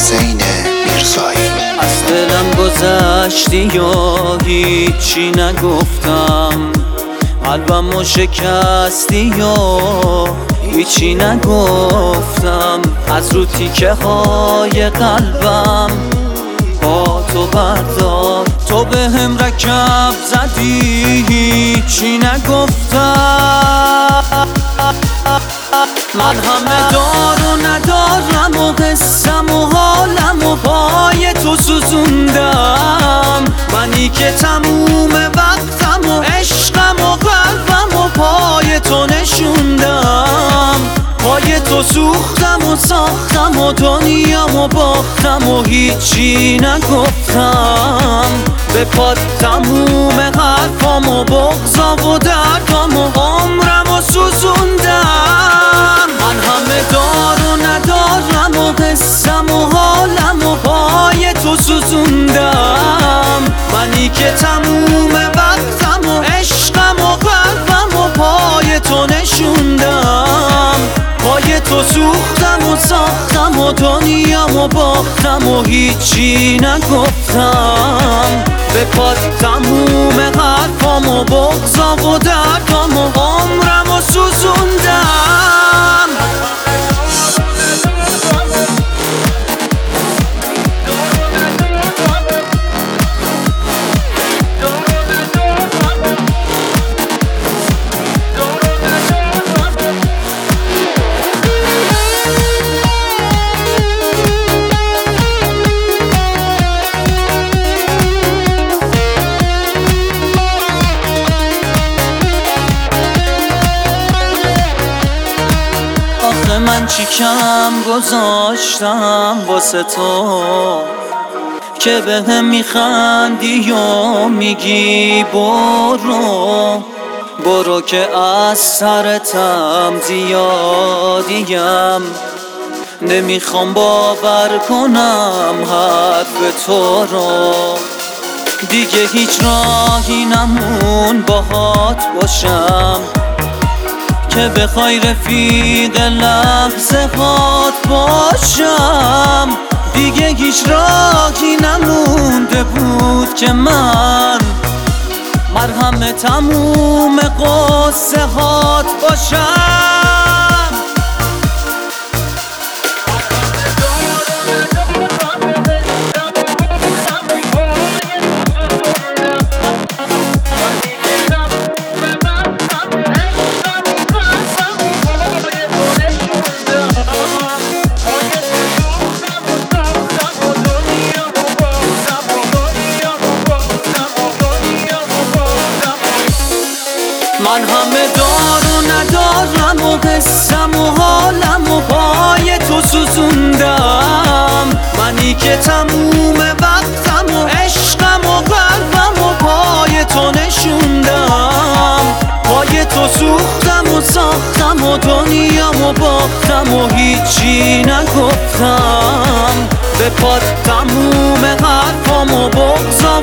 حسین میرزایی. از دلم گذشتی یا هیچی نگفتم، قلبمو شکستی یا هیچی نگفتم. از رو تیکه های قلبم با تو بردار، تو به هم رکب زدی هیچی نگفتم. من همه دار و ندارم و قسم و حالم و پای تو سوزوندم. منی که تموم وقتم و عشقم و قلبم و پای تو نشوندم. پای تو سوختم و ساختم و دنیامو باختم و هیچی نگفتم. به پات تموم حرفام و بغضا و دردام و عمرم و سوزوندم. من همه دار و ندارم و قسم و حالم و پای تو سوزوندم. منی که تموم وقتم و عشقم و قلبم و پای تو نشوندم. پای تو سوختم و ساختم و دنیامو باختم و هیچی نگفتم. به پات تموم حرفام و بغضا و دردام و عمرم و سوزوندم. من چی کم گذاشتم واسه تو که به هم میخندی یا میگی برو برو، که از سرتم زیادیم. نمیخوام باور کنم حرف تو رو، دیگه هیچ راهی نمون باهات باشم که بخوای رفیق لحظه هات باشم. دیگه هیچ راهی نمونده بود که من مرهم تموم قصه هات باشم. من همه دار و ندارم و قسم و حالم و پای تو سوزوندم. منی که تموم وقتم و عشقم و قلبم و پای تو نشوندم. پای تو سوختم و ساختم و دنیامو باختم و هیچی نگفتم. به پات تموم حرفام و بغضا